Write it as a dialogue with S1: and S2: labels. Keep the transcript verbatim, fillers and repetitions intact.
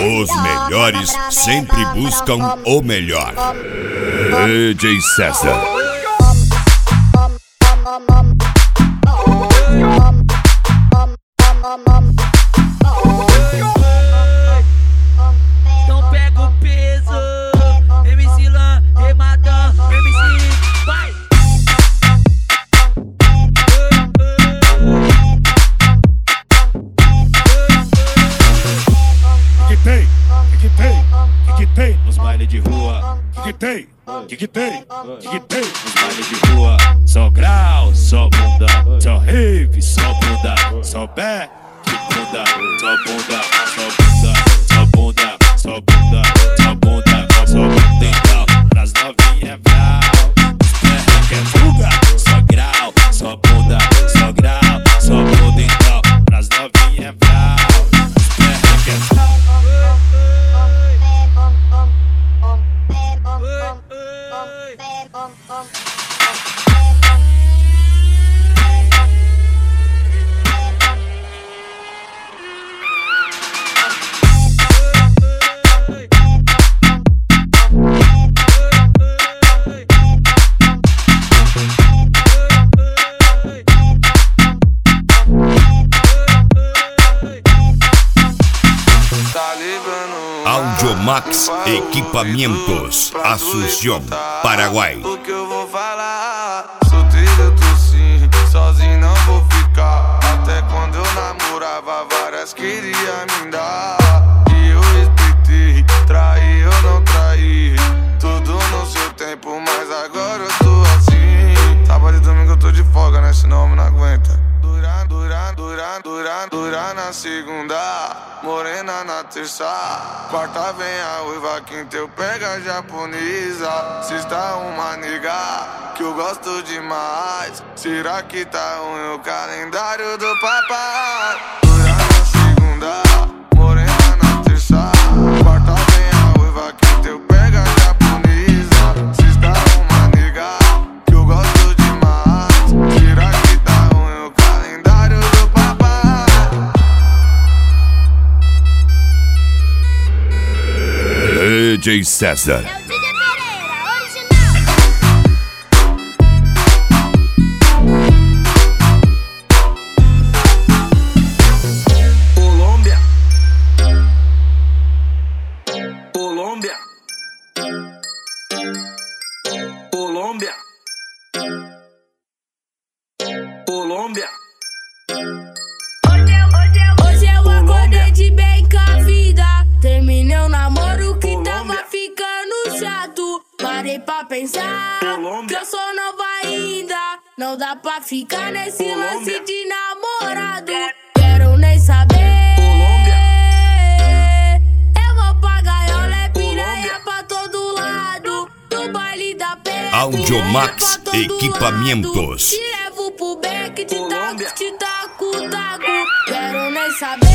S1: Os melhores sempre buscam o melhor. D J César.
S2: Então pega o peso, M C Lan, Rematão, M C, vai!
S3: Que tem, que tem, que tem nos bailes de rua. Que tem, que tem, que tem nos bailes de rua. Só grau, só bunda, só rave, só bunda, só pé, que bunda, só bunda, só bunda, só bunda, só bunda, só bunda, só bunda. Então, pras novinhas brau, os perros que é fuga. Só grau, só bunda, só grau, só bunda. Então, pras novinhas brau, os perros que é fuga.
S1: Audiomax Equipamentos, Asunción, Paraguai.
S4: O que eu vou falar? Solteiro eu tô sim, sozinho não vou ficar. Até quando eu namorava, várias queria me dar. E eu respeitei, traí eu não traí. Tudo no seu tempo, mas agora eu tô assim. Sábado e domingo eu tô de folga, né? Senão eu não aguenta. Durar, durar, durar, durar, durar na segunda, morena na terça, quarta vem a uiva, quinta eu pego a japonesa, sexta uma nega que eu gosto demais. Será que tá ruim o calendário do papai? Durar na segunda, morena na terça, quarta vem a uiva, quinta eu pego a japonesa, sexta uma nega que eu gosto demais. Será que tá ruim o calendário do papai?
S1: D J César.
S5: É o D J Pereira, original.
S2: Colômbia, Colômbia, Colômbia, Colômbia.
S5: Hoje eu acordei de bem com a vida. Terminei o namoro que tava ficando chato. Parei pra pensar que eu sou nova ainda. Não dá pra ficar nesse lance de namorado. Quero nem saber. Eu vou pagar, eu le piranha pra todo lado. No baile da pé,
S1: Audiomax Equipamentos.
S5: te levo pro beck, te taco, te taco, taco. Quero nem saber.